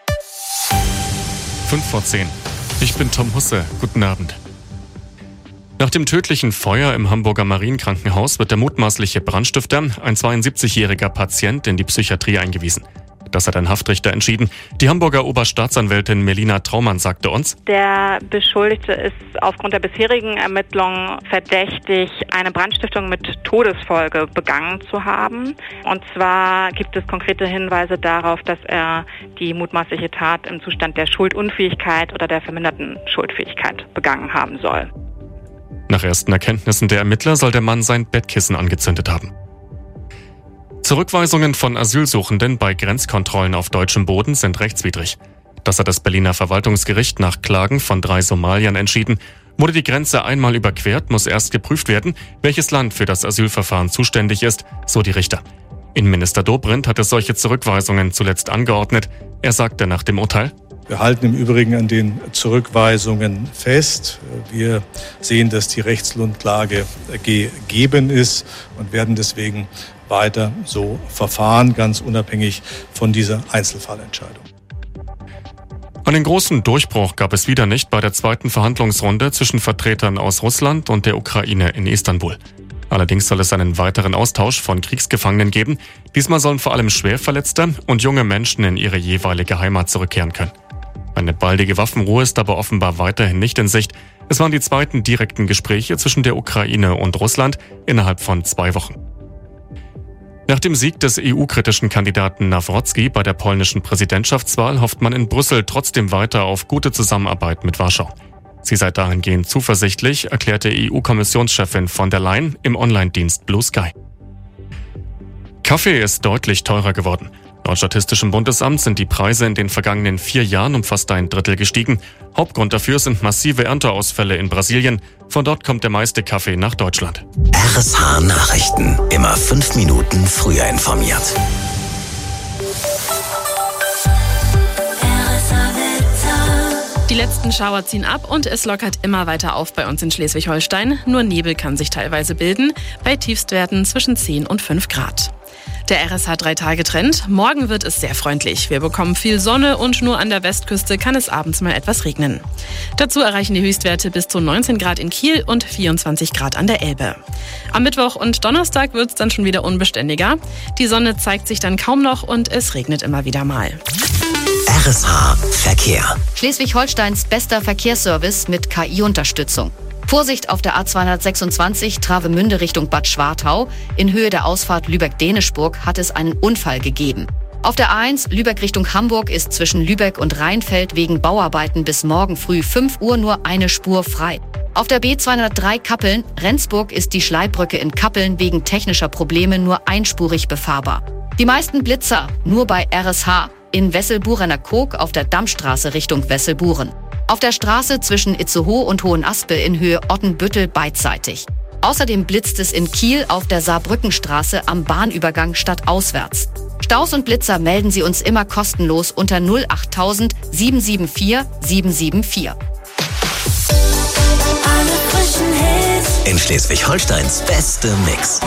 fünf vor zehn. Ich bin Tom Husse. Guten Abend. Nach dem tödlichen Feuer im Hamburger Marienkrankenhaus wird der mutmaßliche Brandstifter, ein zweiundsiebzigjähriger Patient, in die Psychiatrie eingewiesen. Das hat ein Haftrichter entschieden. Die Hamburger Oberstaatsanwältin Melina Traumann sagte uns: Der Beschuldigte ist aufgrund der bisherigen Ermittlungen verdächtig, eine Brandstiftung mit Todesfolge begangen zu haben. Und zwar gibt es konkrete Hinweise darauf, dass er die mutmaßliche Tat im Zustand der Schuldunfähigkeit oder der verminderten Schuldfähigkeit begangen haben soll. Nach ersten Erkenntnissen der Ermittler soll der Mann sein Bettkissen angezündet haben. Zurückweisungen von Asylsuchenden bei Grenzkontrollen auf deutschem Boden sind rechtswidrig. Das hat das Berliner Verwaltungsgericht nach Klagen von drei Somaliern entschieden. Wurde die Grenze einmal überquert, muss erst geprüft werden, welches Land für das Asylverfahren zuständig ist, so die Richter. Innenminister Dobrindt hat es solche Zurückweisungen zuletzt angeordnet. Er sagte nach dem Urteil: Wir halten im Übrigen an den Zurückweisungen fest. Wir sehen, dass die Rechtsgrundlage gegeben ist und werden deswegen weiter so verfahren, ganz unabhängig von dieser Einzelfallentscheidung. Einen großen Durchbruch gab es wieder nicht bei der zweiten Verhandlungsrunde zwischen Vertretern aus Russland und der Ukraine in Istanbul. Allerdings soll es einen weiteren Austausch von Kriegsgefangenen geben. Diesmal sollen vor allem Schwerverletzte und junge Menschen in ihre jeweilige Heimat zurückkehren können. Eine baldige Waffenruhe ist aber offenbar weiterhin nicht in Sicht. Es waren die zweiten direkten Gespräche zwischen der Ukraine und Russland innerhalb von zwei Wochen. Nach dem Sieg des E U-kritischen Kandidaten Nawrocki bei der polnischen Präsidentschaftswahl hofft man in Brüssel trotzdem weiter auf gute Zusammenarbeit mit Warschau. Sie sei dahingehend zuversichtlich, erklärte E U-Kommissionschefin von der Leyen im Online-Dienst Blue Sky. Kaffee ist deutlich teurer geworden. Laut Statistischem Bundesamt sind die Preise in den vergangenen vier Jahren um fast ein Drittel gestiegen. Hauptgrund dafür sind massive Ernteausfälle in Brasilien. Von dort kommt der meiste Kaffee nach Deutschland. R S H Nachrichten. Immer fünf Minuten früher informiert. Die letzten Schauer ziehen ab und es lockert immer weiter auf bei uns in Schleswig-Holstein. Nur Nebel kann sich teilweise bilden, bei Tiefstwerten zwischen zehn und fünf Grad. Der R S H-drei-Tage-Trend. Morgen wird es sehr freundlich. Wir bekommen viel Sonne und nur an der Westküste kann es abends mal etwas regnen. Dazu erreichen die Höchstwerte bis zu neunzehn Grad in Kiel und vierundzwanzig Grad an der Elbe. Am Mittwoch und Donnerstag wird es dann schon wieder unbeständiger. Die Sonne zeigt sich dann kaum noch und es regnet immer wieder mal. R S H Verkehr. Schleswig-Holsteins bester Verkehrsservice mit K I-Unterstützung. Vorsicht auf der A zweihundertsechsundzwanzig Travemünde Richtung Bad Schwartau. In Höhe der Ausfahrt Lübeck-Deneschburg hat es einen Unfall gegeben. Auf der A eins Lübeck Richtung Hamburg ist zwischen Lübeck und Rheinfeld wegen Bauarbeiten bis morgen früh fünf Uhr nur eine Spur frei. Auf der B zweihundertdrei Kappeln Rendsburg ist die Schleibbrücke in Kappeln wegen technischer Probleme nur einspurig befahrbar. Die meisten Blitzer nur bei R S H. In Wesselburener-Koog auf der Dammstraße Richtung Wesselburen. Auf der Straße zwischen Itzehoe und Hohenaspe in Höhe Ottenbüttel beidseitig. Außerdem blitzt es in Kiel auf der Saarbrückenstraße am Bahnübergang stadtauswärts. Staus und Blitzer melden Sie uns immer kostenlos unter null acht tausend sieben sieben vier sieben sieben vier. In Schleswig-Holsteins beste Mix.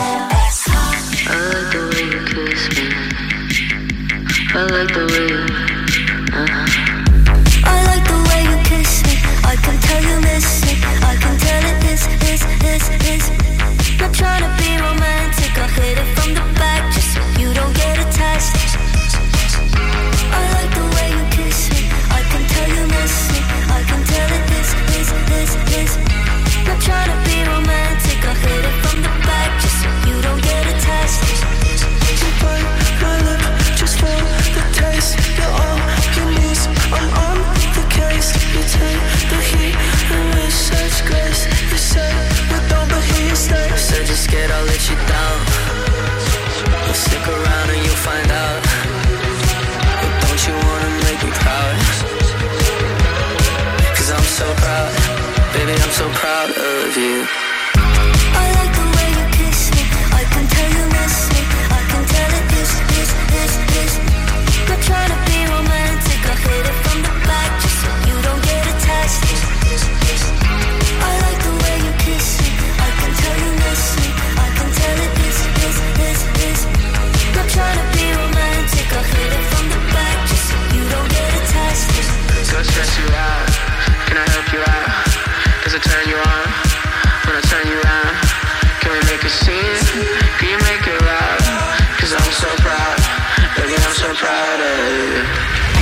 I like the way you, uh-huh. I like the way you kiss me. I can tell you miss it. I can tell it is, is, is, is. Not trying to be romantic. I'll hit it from the back just so you don't get attached. I like the way you kiss me. I can tell you miss it. I can tell it is, is, is, is. Not trying to be romantic. I'll hit it from the back just so you don't get attached. You bite my lip just for the taste. You're all you need. Friday.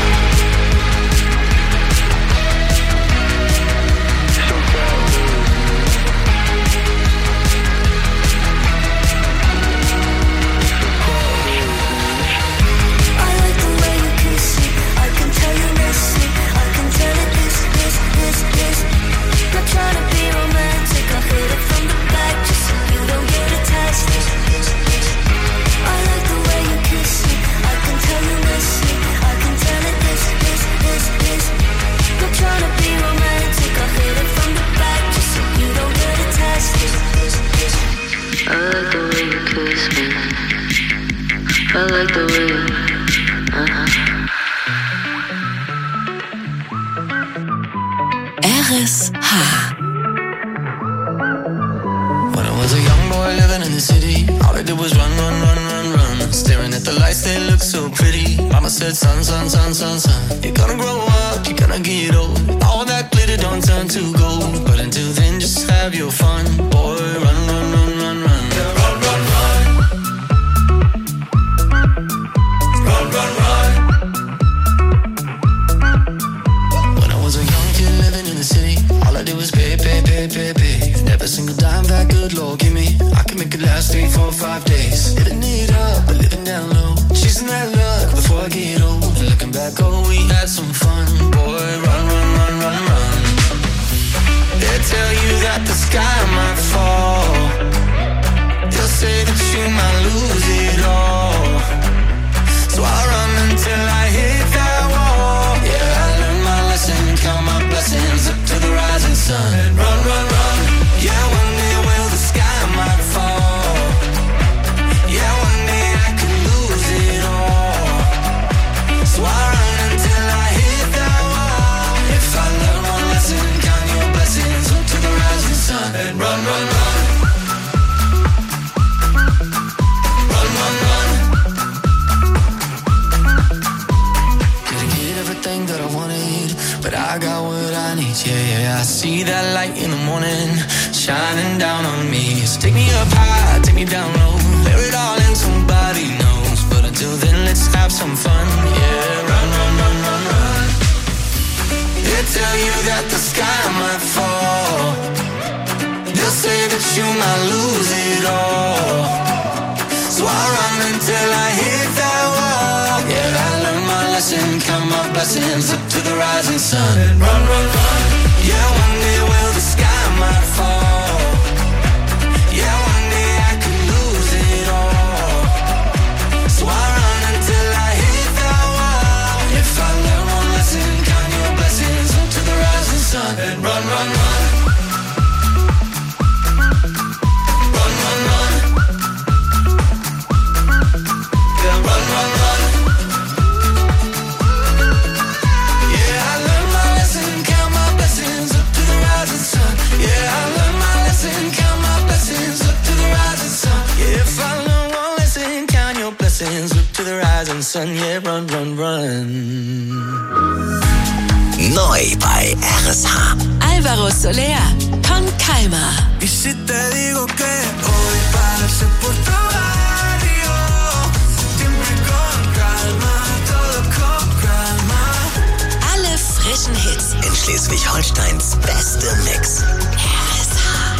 I like the way you, uh-huh. R S H. When I was a young boy living in the city, all I did was run, run, run, run, run. Staring at the lights, they look so pretty. Mama said, son, son, son, son, son, you're gonna grow up, you're gonna get old. All that glitter don't turn to gold. But until then, just have your fun. Boy, run, run, run, run, run. Run, run, run. Run, run, run. When I was a young kid living in the city, all I did was pay, pay, pay, pay, pay. Every single dime that good Lord give me, I can make it last three, four, five days. Living it up, but living down low, chasing that luck before I get old. And looking back, oh, we had some fun. Boy, run, run, run, run, run. They tell you that the sky might fall. They'll say that you might lose it all. So I run until I hit that wall. Yeah, I learned my lesson, count my blessings up to the rising sun. And run, run, run. Yeah, one day will the sky might fall. Yeah, one day I could lose it all. So I run until I hit that wall. If I learn one lesson, count your blessings up to the rising sun. And run, run, run. Run, run, run. Didn't get everything that I wanted, but I got what I need. Yeah, yeah, I see that light in the morning shining down on me. So take me up high, take me down low, bear it all in, somebody knows. But until then, let's have some fun. Yeah, run, run, run, run, run. They tell you that the sky might fall. They'll say that you might lose it all. So I run until I hit that wall. Yeah, I learned my lesson, count my blessings up to the rising sun. And run, run, run. Yeah, one day will the sky might fall. Yeah, one day I could lose it all. So I run until I hit that wall. If I learn one lesson, count your blessings up to the rising sun. And run, run, run. Run, run, run. Yeah, run, run, run. Yeah, I learned my lesson, count my blessings up to the rising sun. Yeah, I learned my lesson, count my blessings up to the rising sun. Yeah, if I learn one lesson, count your blessings up to the rising sun. Yeah, run, run, run. Neu bei R S H. Alvaro Soler, con calma. Y si te digo que hoy pasé por tu barrio, siempre con calma, todo con calma. Alle frischen Hits In Schleswig-Holsteins beste Mix. R S H.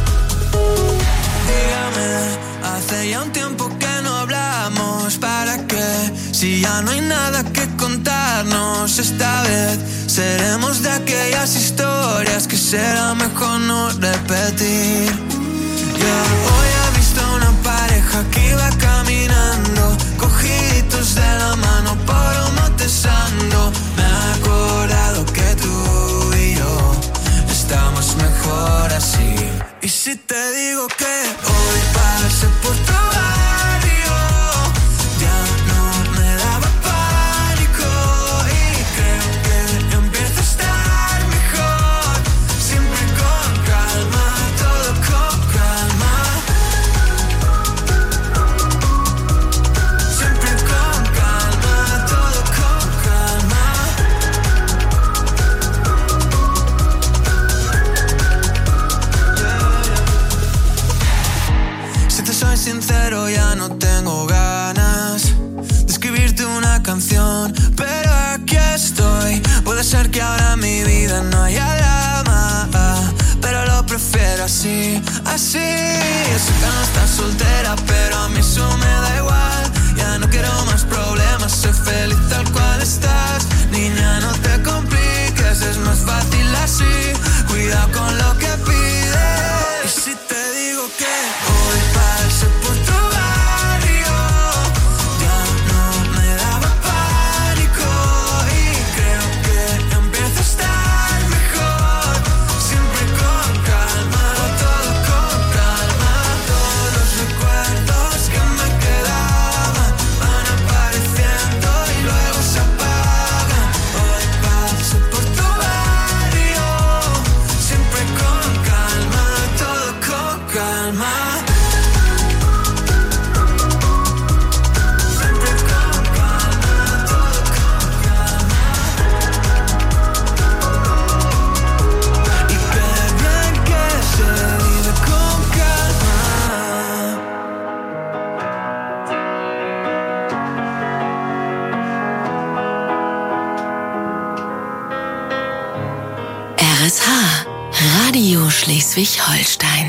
Dígame, hace ya un tiempo que no hablamos. ¿Para qué? Si ya no hay nada que contarnos. Esta vez seremos de aquellas historias que será mejor no repetir. Yeah. Hoy he visto una pareja que iba caminando, cogiditos de la mano por un monte santo. Me he acordado que tú y yo estamos mejor así. Y si te digo que hoy pasé por tu barrio, ya no me daba pánico. Y creo que empieza a estar mejor. Siempre con calma, todo con calma. Siempre con calma, todo con calma. Si te soy sincero, ya no tengo ganas de escribirte una canción ser que ahora en mi vida no haya drama, pero lo prefiero así, así. Yo sé que no estás soltera, pero a mí eso me da igual. Ya no quiero más problemas, soy feliz tal cual estás. Niña, no te compliques, es más fácil así. Cuidado con lo que pides. Y si te digo que hoy paso por tu barrio, ya no me daba pánico. Y creo que empieza a estar mejor. Siempre con calma, todo con calma. Todos los recuerdos que me quedaban van apareciendo y luego se apagan. Hoy paso por tu barrio, siempre con calma, todo con calma. Siempre con calma, todo con calma. Y qué bien que se vive con calma. R S H, Radio Schleswig-Holstein.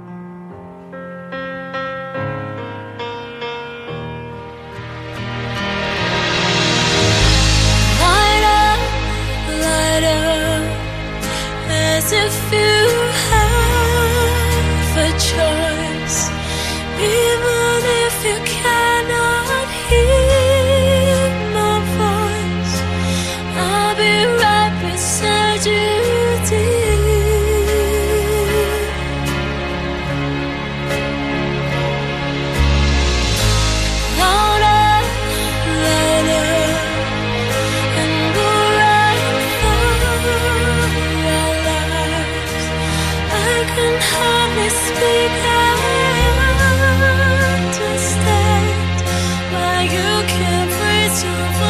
Light up, light up, as if you have a choice. Even if you cannot hear my voice, I'll be right beside you, dear. Louder, louder, and go right for our lives. I can hardly speak, I understand why you can't raise your voice.